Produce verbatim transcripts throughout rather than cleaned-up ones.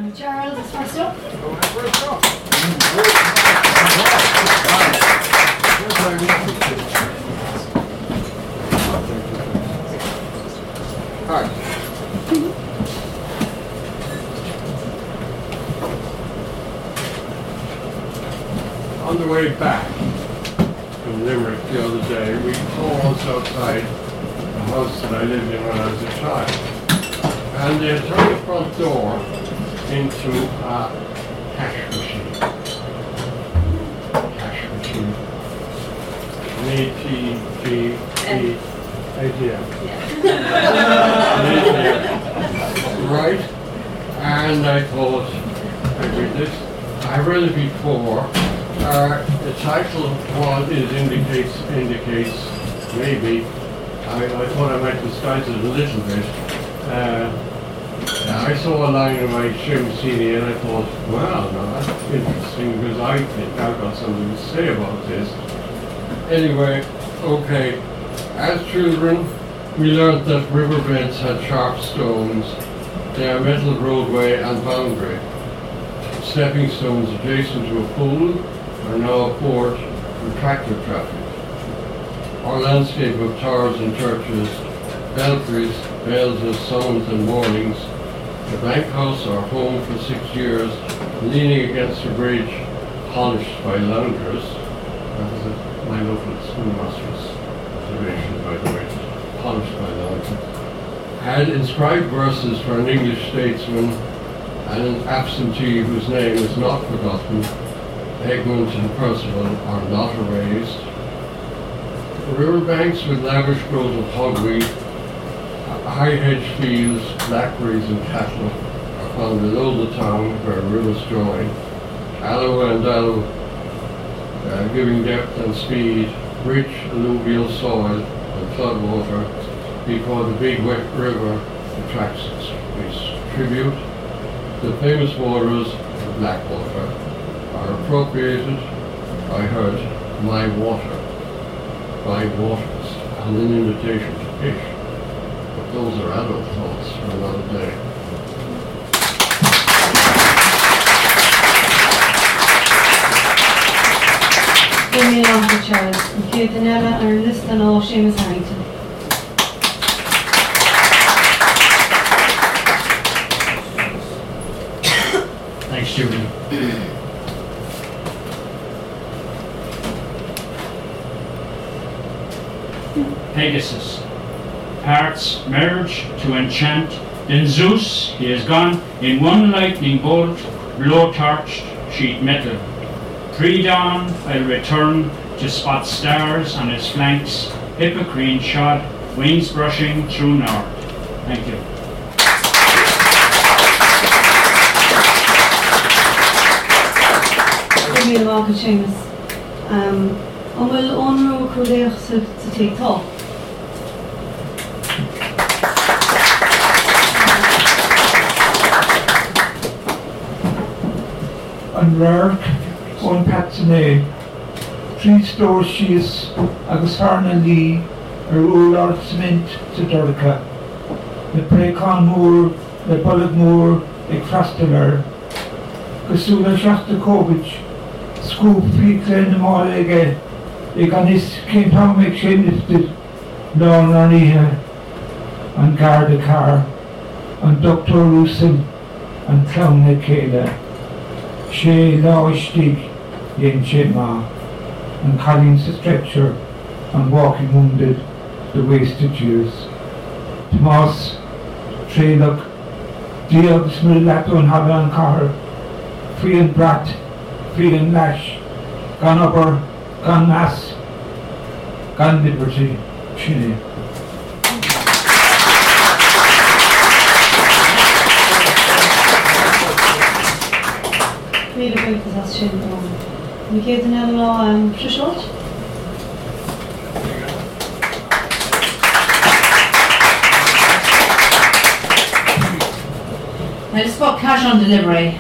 Um, Charles is first up. Hi. On the way back from Limerick the other day, we paused outside the house that I lived in when I was a child. And they turned the front door into a cash machine. Cash machine. An A T G E A T M. Right? And I thought, I read this. I read it before. Uh, the title was is indicates indicates maybe. I, I thought I might disguise it a little bit. Uh, I saw a line in my Shim C D and I thought, well, no, that's interesting because I think I've got something to say about this. Anyway, okay. As children, we learned that riverbeds had sharp stones, their metal roadway and boundary. Stepping stones adjacent to a pool are now a port for tractor traffic. Our landscape of towers and churches, belfries, bells of summons and mornings, the bank house, our home for six years, leaning against a bridge, polished by loungers. That was a, my local schoolmaster's observation, by the way, polished by loungers. Had inscribed verses for an English statesman and an absentee whose name is not forgotten. Egmont and Percival are not erased. Riverbanks with lavish growth of hogweed, high hedge fields, blackberries and cattle are found below the town where rivers join. Alloa and Alloa, uh, giving depth and speed, rich alluvial soil and floodwater before the big wet river attracts its tribute. The famous waters of Blackwater are appropriated, I heard, my water, by waters, and an invitation to fish. But those are adult thoughts for another day. Give me along to Charles. And Kate and Ella are listening all Seamus Harrington. Thanks, Judy. Pegasus. Parts merge to enchant. Then Zeus, he is gone in one lightning bolt, blow-torched sheet metal. Pre-dawn, I'll return to spot stars on its flanks, hippocrene shod, wings brushing through north. Thank you. Give me along to Seamus. Um, and we'll honour Cúdaíoch to take talk. An rare one Patsone, three stores she's agus farna Lee, a roller cement to Durka. The Precon Moor, the Bullock Moor, the Frasteler, Gasula Shostakovich, Scoop Fleetland Molige, the Ganis came home exchanged Lorne Aniha, and Garda Car, and Doctor Rusin, and Clown Kayla. She Lawishtig, Yen Chema, and Collins the stretcher, and walking wounded, the wasted years. Tomas, Treluk, Diog Smillato and Havan Car, Free and Brat, Free and Lash, Gone Upper, Gone Mass, Gone Liberty, Chile. Read about this as Sean Bowman. We gave the name of Trishot. Now this book, cash on delivery.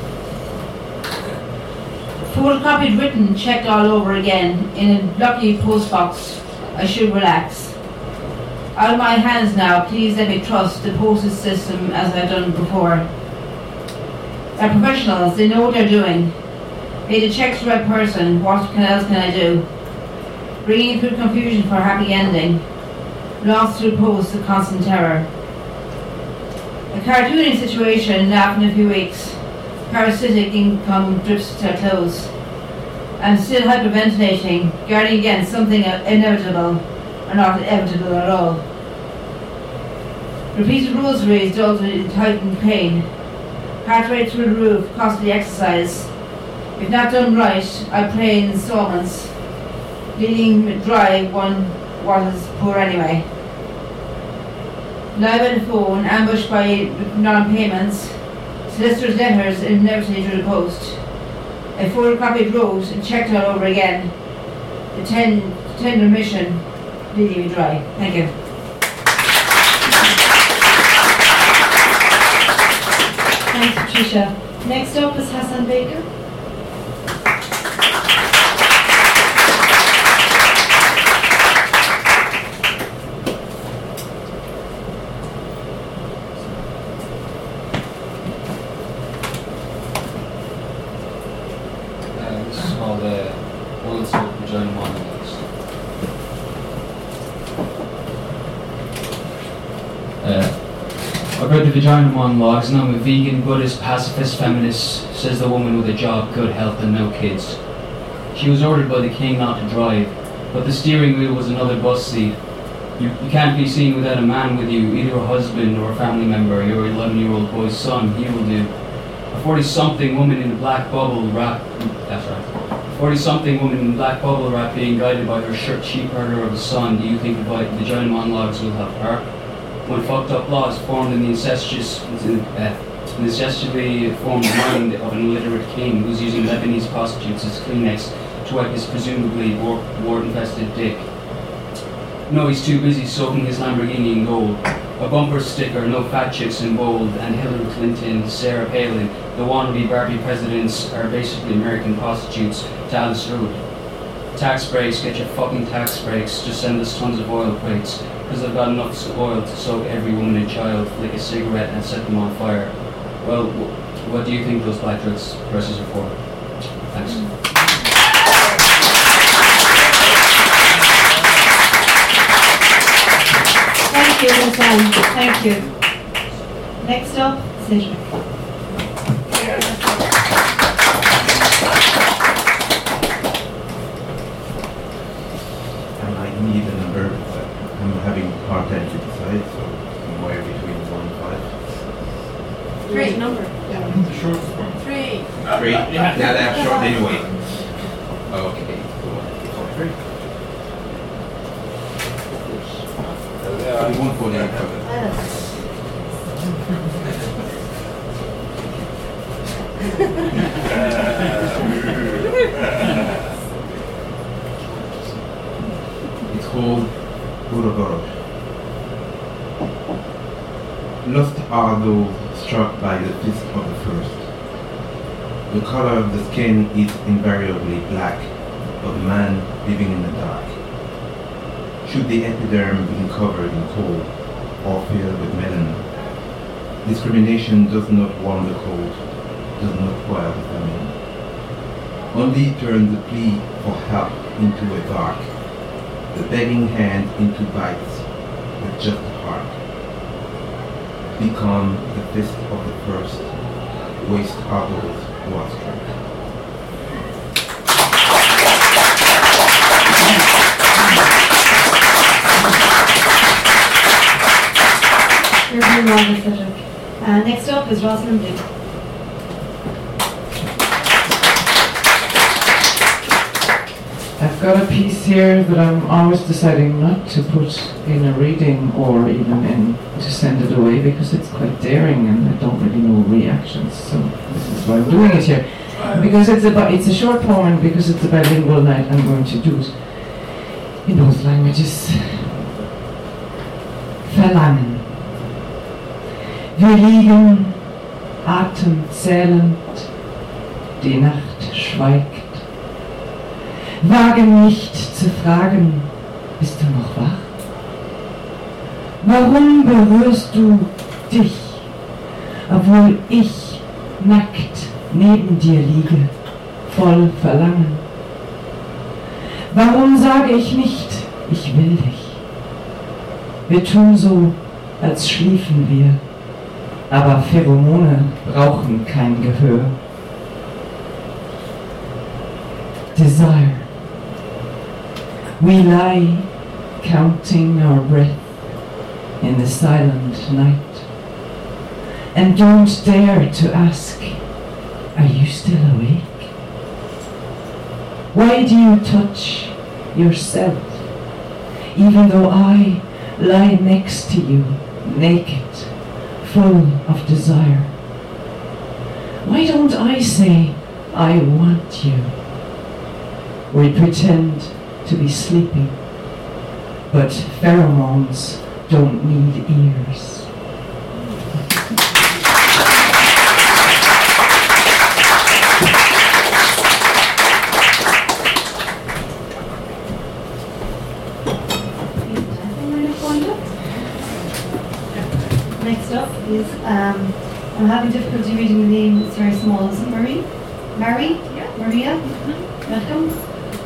Photocopied, written, checked all over again in a lucky postbox. I should relax. Out of my hands now, please let me trust the postage system as I've done before. They're professionals, they know what they're doing. They did check the right person, what can, else can I do? Bringing through confusion for a happy ending. Lost through posts of constant terror. A cartooning situation, laugh in a few weeks. Parasitic income drips to a close. I'm still hyperventilating, guarding against something inevitable, or not inevitable at all. Repeated rosaries dulled in heightened pain. Heart rate through the roof, costly exercise. If not done right, I pray in installments, leaving dry one what is poor anyway. Live at the phone, ambushed by non-payments, solicitor's letters inevitably through the post. I photocopied, wrote, and checked all over again. The ten, tender mission, leaving me dry. Thank you. Thanks, Patricia. Next up is Hassan Baker. I've read the Vagina Monologues, and I'm a vegan, Buddhist, pacifist, feminist, says the woman with a job, good health and no kids. She was ordered by the king not to drive, but the steering wheel was another bus seat. You, you can't be seen without a man with you, either a husband or a family member, your eleven-year-old boy's son, he will do. A forty-something woman in a black bubble wrap, that's right. A forty-something woman in a black bubble wrap being guided by her shirt sheep herder of a son, do you think the Vagina Monologues will help her? When fucked up laws formed in the incestuous, uh, incestuously formed mind of an illiterate king who's using Lebanese prostitutes as Kleenex to wipe his presumably war- wart-infested dick. No, he's too busy soaking his Lamborghini in gold. A bumper sticker, no fat chicks in bold, and Hillary Clinton, Sarah Palin, the wannabe Barbie presidents are basically American prostitutes to Alice Root. Tax breaks, get your fucking tax breaks, just send us tons of oil crates. Because I've got enough oil to soak every woman and child, flick a cigarette and set them on fire. Well, wh- what do you think those black dress dresses are for? Thanks. Thank you, Hassan. Thank you. Next up, Cedric. I might need a number. I'm having a hard time to decide, so somewhere between one and five. Three. Number. The shortest one. Three. Three? Yeah, that's short anyway. Okay, so three. You won't go there. It's called Ouroboros. Lost are those struck by the fist of the first. The color of the skin is invariably black, of a man living in the dark. Should the epiderm be covered in coal or filled with melanin? Discrimination does not warm the cold, does not quell the famine. Only turn the plea for help into a bark, the begging hand into bites with just a heart. Become the fist of the first, waste are those who are struck. You're very wrong, Cedric. Uh, next up is Rosalind Blue. I've got a piece here that I'm always deciding not to put in a reading or even in to send it away because it's quite daring and I don't really know reactions. So this is why I'm doing it here. Because it's about it's a short poem and because it's a bilingual night, I'm going to do it in both languages. Verlangen. Wir liegen atemzählend, die Nacht schweigt. Wage nicht zu fragen, bist du noch wach? Warum berührst du dich, obwohl ich nackt neben dir liege, voll Verlangen. Warum sage ich nicht, ich will dich? Wir tun so, als schliefen wir, aber Pheromone brauchen kein Gehör. Desire. We lie counting our breath in the silent night and don't dare to ask, are you still awake? Why do you touch yourself even though I lie next to you, naked, full of desire? Why don't I say, I want you? We pretend to be sleeping, but pheromones don't need ears. Next up is, um, I'm having difficulty reading the name, it's very small. Is it Marie? Marie? Yeah. Maria? Mm-hmm. Welcome.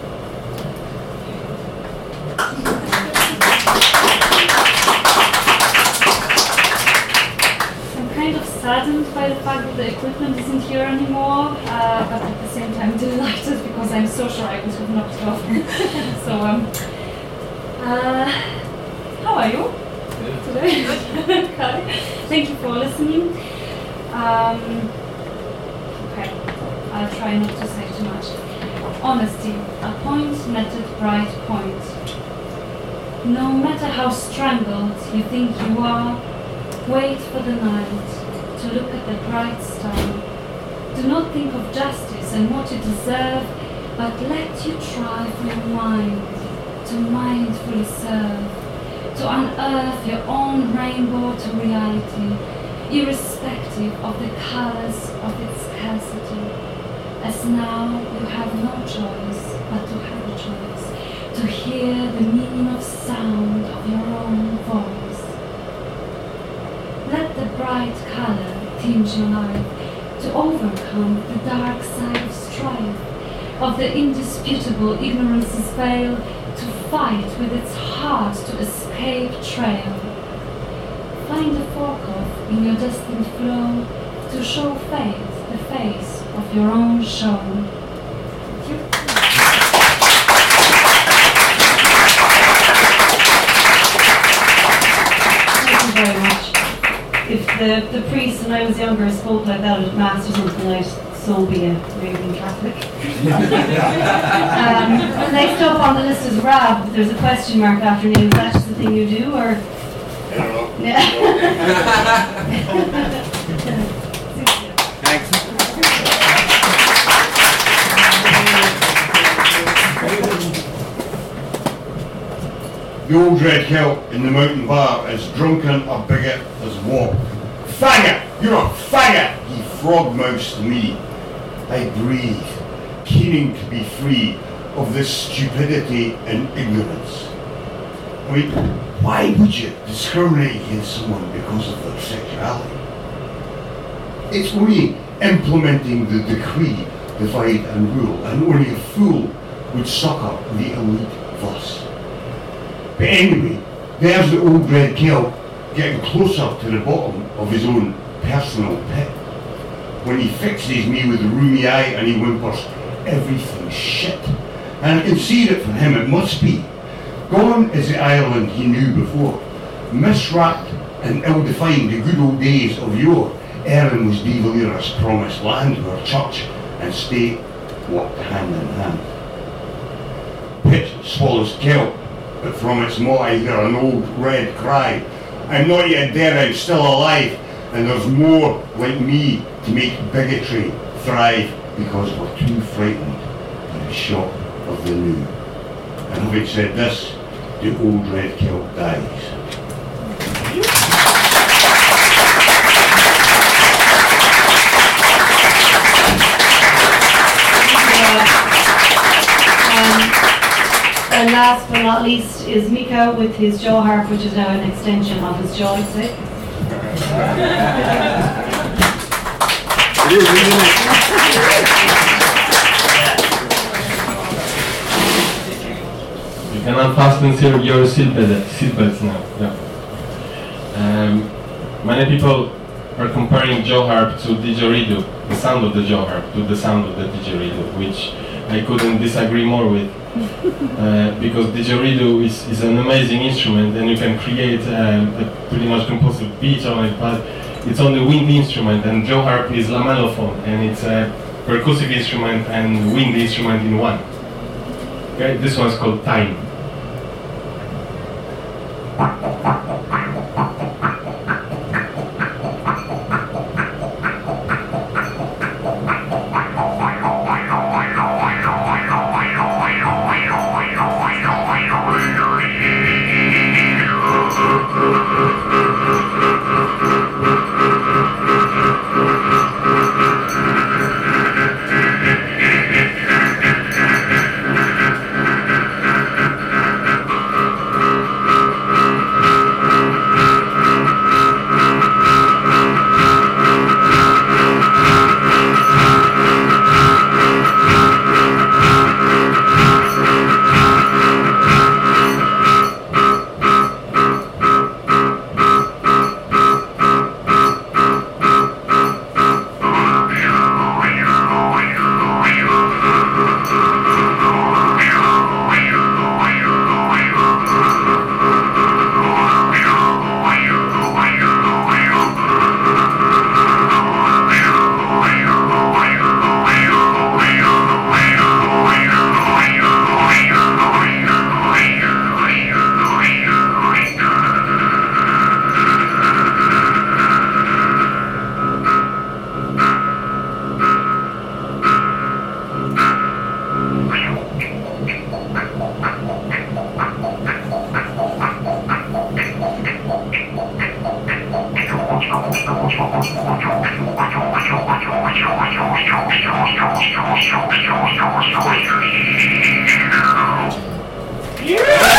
I'm kind of saddened by the fact that the equipment isn't here anymore, uh, but at the same time delighted because I'm so sure I could have knocked it off. So, um, uh, how are you? Today. Okay. Thank you for listening. Um, okay, I'll try not to say too much. Honesty, a point netted bright point. No matter how strangled you think you are, wait for the night to look at the bright star. Do not think of justice and what you deserve, but let you try for your mind to mindfully serve. To unearth your own rainbow to reality, irrespective of the colors of its scarcity. As now you have no choice but to have a choice, to hear the meaning of sound of your own voice. Let the bright color tinge your life, to overcome the dark side of strife, of the indisputable ignorance's veil, to fight with its heart to escape trail. Find a fork-off in your destined flow to show fate the face of your own show. Thank you. Thank you very much. If the, the priest when I was younger spoke like that at Mass or something, I'd so be a raving Catholic. um, the next up on the list is Rab. There's a question mark after name. Is that just the thing you do, or? I don't know. Yeah. Thanks. The old red Celt in the mountain bar is drunken a bigot as walk. Faggot! You're a faggot! He frog-moused to me. I breathe, keening to be free of this stupidity and ignorance. I mean, why would you discriminate against someone because of their sexuality? It's only implementing the decree, divide and rule, and only a fool would succor the elite thus. But anyway, there's the old red Celt getting closer to the bottom of his own personal pit. When he fixes me with a roomy eye and he whimpers, everything's shit. And I can see that for him it must be. Gone is the Ireland he knew before. Miswrapped and ill-defined the good old days of yore. Erin was De Valera's promised land where church and state walked hand in hand. Pit swallows Celt, but from its maw I hear an old red cry. I'm not yet dead, I'm still alive, and there's more like me to make bigotry thrive because we're too frightened by the shock of the new. And having said this, the old red Celt dies. And last but not least is Mika with his jaw harp, which is now an extension of his jaw, I'd say. You can unfasten your your seatbelt seatbelts now. Yeah. Um, many people are comparing Joe Harp to didgeridoo, the sound of the Joe Harp to the sound of the didgeridoo, which I couldn't disagree more with. Uh, because didgeridoo is, is an amazing instrument and you can create um, a pretty much composite beat on it, but it's only wind instrument, and Joe Harp is lamellophone, and it's a percussive instrument and wind instrument in one. Okay, this one's called Time. Yeah!